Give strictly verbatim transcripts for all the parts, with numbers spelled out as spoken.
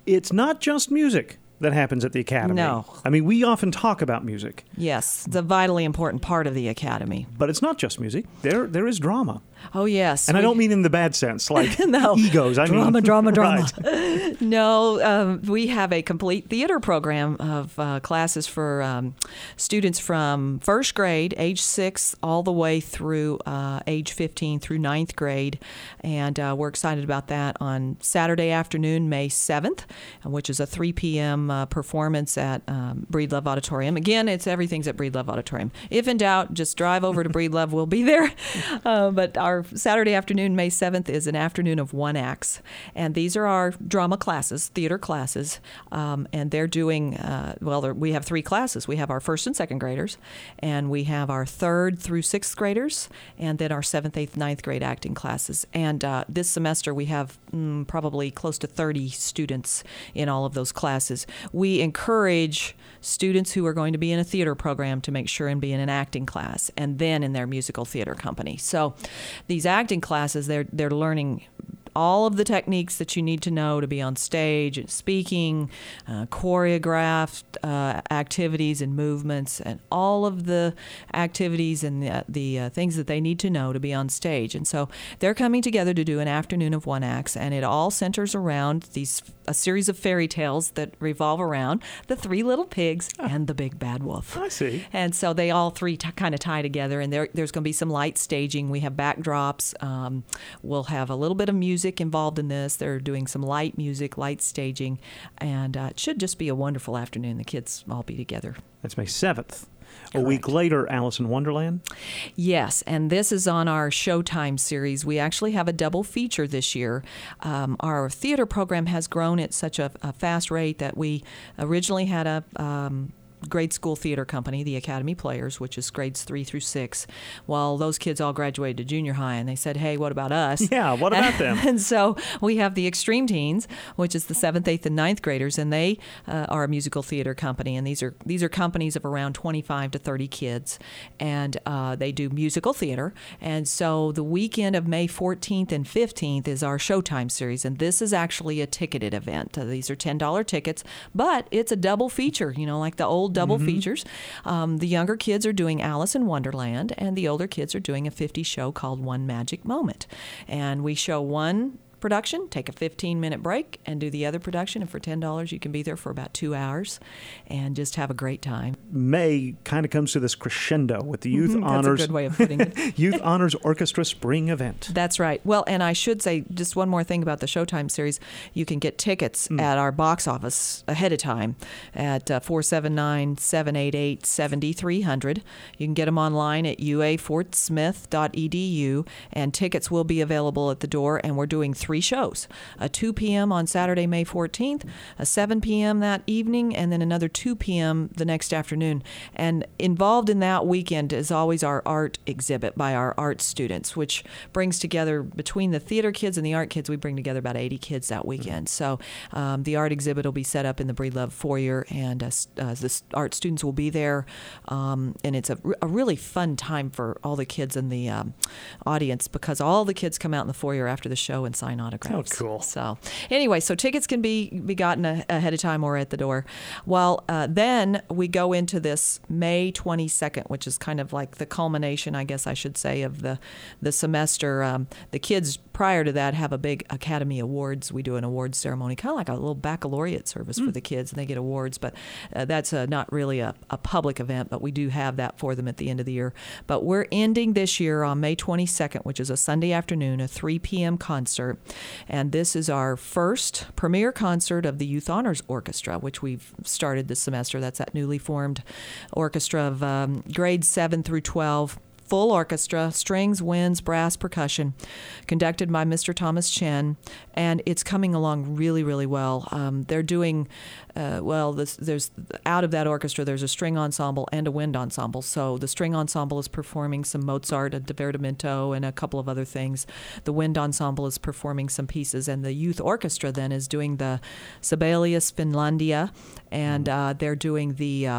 it's not just music that happens at the Academy. No. I mean, we often talk about music. Yes, it's a vitally important part of the Academy. But it's not just music. There, There is drama. Oh, yes. And we, I don't mean in the bad sense, like no. egos. I drama, mean, drama, drama, right. No, um, we have a complete theater program of uh, classes for um, students from first grade, age six, all the way through uh, age fifteen through ninth grade. And uh, we're excited about that on Saturday afternoon, May seventh, which is a three p.m. Uh, performance at um, Breedlove Auditorium. Again, it's everything's at Breedlove Auditorium. If in doubt, just drive over to Breedlove. We'll be there. Uh, but our Our Saturday afternoon, May seventh, is an afternoon of one acts. And these are our drama classes, theater classes. Um, and they're doing, uh, well, we have three classes. We have our first and second graders, and we have our third through sixth graders, and then our seventh, eighth, ninth grade acting classes. And uh, this semester, we have mm, probably close to thirty students in all of those classes. We encourage students who are going to be in a theater program to make sure and be in an acting class, and then in their musical theater company. So these acting classes, they're they're learning all of the techniques that you need to know to be on stage, speaking, uh, choreographed uh, activities and movements, and all of the activities and the, the uh, things that they need to know to be on stage. And so they're coming together to do an afternoon of one acts, and it all centers around these a series of fairy tales that revolve around the three little pigs oh. and the big bad wolf. I see. And so they all three t- kind of tie together, and there, there's going to be some light staging. We have backdrops. Um, we'll have a little bit of music involved in this. They're doing some light music, light staging, and uh, it should just be a wonderful afternoon. The kids all be together. That's May seventh. Correct. A week later, Alice in Wonderland? Yes, and this is on our Showtime series. We actually have a double feature this year. Um, our theater program has grown at such a, a fast rate that we originally had a um, grade school theater company, the Academy Players, which is grades three through six. Well, those kids all graduated to junior high, and they said, hey, what about us? Yeah, what about them? And so we have the Extreme Teens, which is the seventh, eighth, and ninth graders, and they uh, are a musical theater company, and these are these are companies of around twenty-five to thirty kids, and uh, they do musical theater. And so the weekend of May fourteenth and fifteenth is our Showtime series, and this is actually a ticketed event. Uh, these are ten dollars tickets, but it's a double feature, you know, like the old double mm-hmm. features. Um, the younger kids are doing Alice in Wonderland, and the older kids are doing a fifties show called One Magic Moment. And we show one production, take a fifteen-minute break, and do the other production. And for ten dollars, you can be there for about two hours and just have a great time. May kind of comes to this crescendo with the Youth Mm-hmm. Honors. That's a good way of putting it. Youth Honors Orchestra Spring Event. That's right. Well, and I should say just one more thing about the Showtime series. You can get tickets mm. at our box office ahead of time at uh, four seven nine, seven eight eight, seven three zero zero. You can get them online at u a fort smith dot e d u, and tickets will be available at the door, and we're doing three Three shows, a two p.m. on Saturday, May fourteenth, a seven p.m. that evening, and then another two p.m. the next afternoon. And involved in that weekend is always our art exhibit by our art students, which brings together, between the theater kids and the art kids, we bring together about eighty kids that weekend. So um, the art exhibit will be set up in the Breedlove foyer, and uh, uh, the art students will be there. Um, and it's a, a really fun time for all the kids in the um, audience, because all the kids come out in the foyer after the show and sign autographs. Oh, cool. So anyway, so tickets can be, be gotten a, ahead of time or at the door. Well, uh, then we go into this May twenty-second, which is kind of like the culmination, I guess I should say, of the, the semester. Um, the kids prior to that have a big Academy Awards. We do an awards ceremony, kind of like a little baccalaureate service mm. for the kids, and they get awards. But uh, that's uh, not really a, a public event, but we do have that for them at the end of the year. But we're ending this year on May twenty-second, which is a Sunday afternoon, a three p.m. concert. And this is our first premiere concert of the Youth Honors Orchestra, which we've started this semester. That's that newly formed orchestra of um, grades seven through twelve. Full orchestra, strings, winds, brass, percussion, conducted by Mister Thomas Chen, and it's coming along really, really well. Um, they're doing, uh, well, this, there's out of that orchestra, there's a string ensemble and a wind ensemble. So the string ensemble is performing some Mozart, a divertimento, and a couple of other things. The wind ensemble is performing some pieces, and the youth orchestra then is doing the Sibelius Finlandia, and uh, they're doing the um,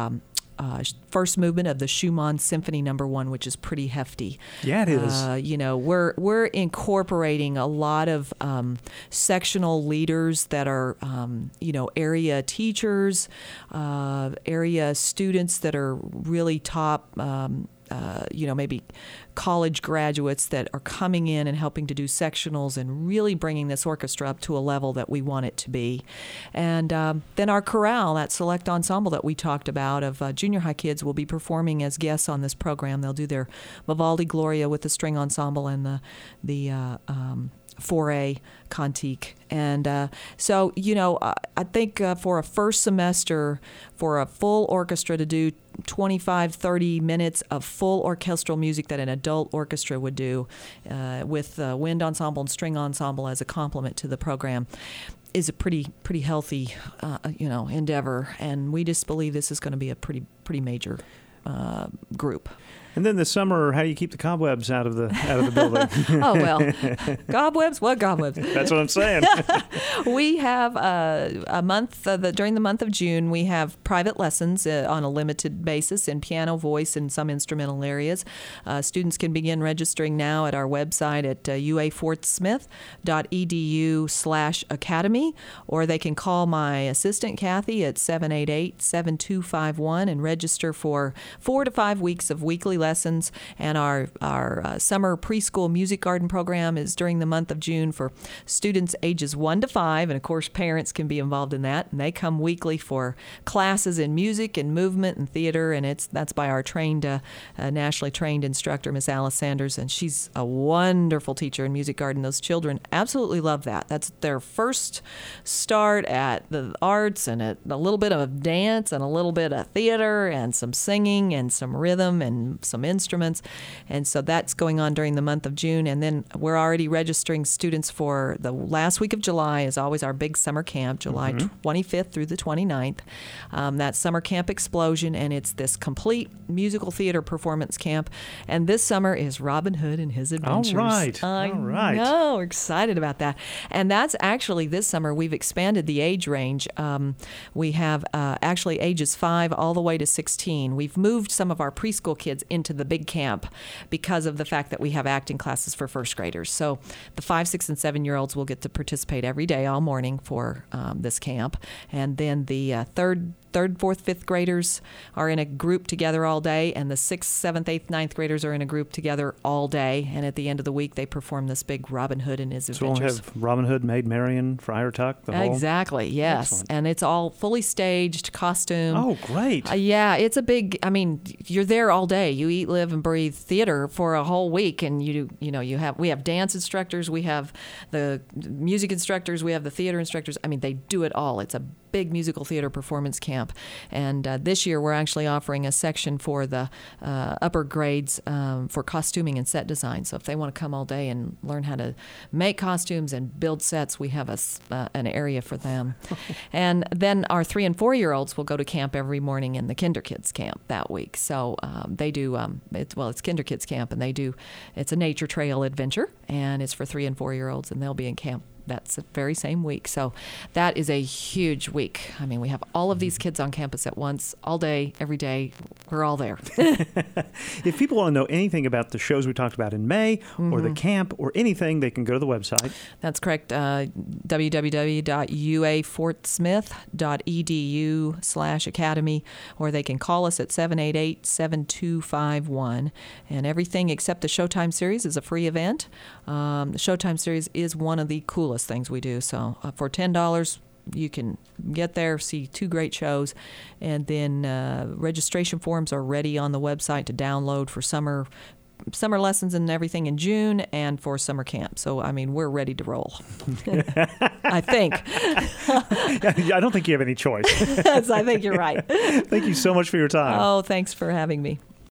uh, first movement of the Schumann Symphony Number One, which is pretty hefty. Yeah, it is. Uh, you know, we're we're incorporating a lot of um, sectional leaders that are, um, you know, area teachers, uh, area students that are really top. Um, Uh, you know, maybe college graduates that are coming in and helping to do sectionals and really bringing this orchestra up to a level that we want it to be. And um, then our chorale, that select ensemble that we talked about of uh, junior high kids, will be performing as guests on this program. They'll do their Vivaldi Gloria with the string ensemble and the the uh, um, four A Cantique. And uh, so, you know, uh, I think uh, for a first semester, for a full orchestra to do twenty-five, thirty minutes of full orchestral music that an adult orchestra would do uh, with uh, wind ensemble and string ensemble as a complement to the program is a pretty pretty healthy, uh, you know, endeavor. And we just believe this is going to be a pretty pretty major uh, group. And then this summer, how do you keep the cobwebs out of the out of the building? Oh, well, cobwebs? What cobwebs? That's what I'm saying. We have uh, a month, uh, the, during the month of June, we have private lessons uh, on a limited basis in piano, voice, and some instrumental areas. Uh, students can begin registering now at our website at uh, u a fort smith dot e d u slash academy, or they can call my assistant, Kathy, at seven eight eight, seven two five one and register for four to five weeks of weekly lessons. And our, our uh, summer preschool music garden program is during the month of June for students ages one to five. And of course, parents can be involved in that. And they come weekly for classes in music and movement and theater. And it's that's by our trained, uh, uh, nationally trained instructor, Miss Alice Sanders. And she's a wonderful teacher in music garden. Those children absolutely love that. That's their first start at the arts and at a little bit of dance and a little bit of theater and some singing and some rhythm and some instruments. And so that's going on during the month of June. And then we're already registering students for the last week of July is always our big summer camp, July mm-hmm. twenty-fifth through the twenty-ninth. Um, that's Summer Camp Explosion, and it's this complete musical theater performance camp. And this summer is Robin Hood and His Adventures. All right. I All right. know. We're excited about that. And that's actually this summer we've expanded the age range. Um, we have uh, actually ages five all the way to sixteen. We've moved some of our preschool kids into the big camp because of the fact that we have acting classes for first graders. So the five, six, and seven-year-olds will get to participate every day, all morning for um, this camp. And then the uh, third third, fourth, fifth graders are in a group together all day, and the sixth, seventh, eighth, ninth graders are in a group together all day. And at the end of the week, they perform this big Robin Hood and His So Adventures. we'll have Robin Hood, Maid Marian, Friar Tuck, the whole... Exactly, yes. Excellent. And it's all fully staged, costume. Oh, great. Uh, yeah, it's a big, I mean, you're there all day. You eat, live, and breathe theater for a whole week. And you you know, you have, we have dance instructors, we have the music instructors, we have the theater instructors. I mean, they do it all. It's a big musical theater performance camp. And uh, this year we're actually offering a section for the uh, upper grades um, for costuming and set design. So if they want to come all day and learn how to make costumes and build sets, we have a, uh, an area for them. And then our three and four year olds will go to camp every morning in the Kinder Kids camp that week. So um, they do, um, it's, well, it's Kinder Kids camp, and they do, it's a nature trail adventure, and it's for three and four year olds, and they'll be in camp that's the very same week. So that is a huge week. I mean, we have all of these kids on campus at once, all day, every day. We're all there. If people want to know anything about the shows we talked about in May mm-hmm. or the camp or anything, they can go to the website. That's correct. Uh, w w w dot u a fort smith dot e d u slash academy, or they can call us at seven eight eight, seven two five one. And everything except the Showtime series is a free event. Um, the Showtime series is one of the coolest things we do. So uh, for ten dollars, you can get there, see two great shows, and then uh, registration forms are ready on the website to download for summer summer lessons and everything in June and for summer camp. So, I mean, we're ready to roll. I think. I don't think you have any choice. Yes, I think you're right. Thank you so much for your time. Oh, thanks for having me.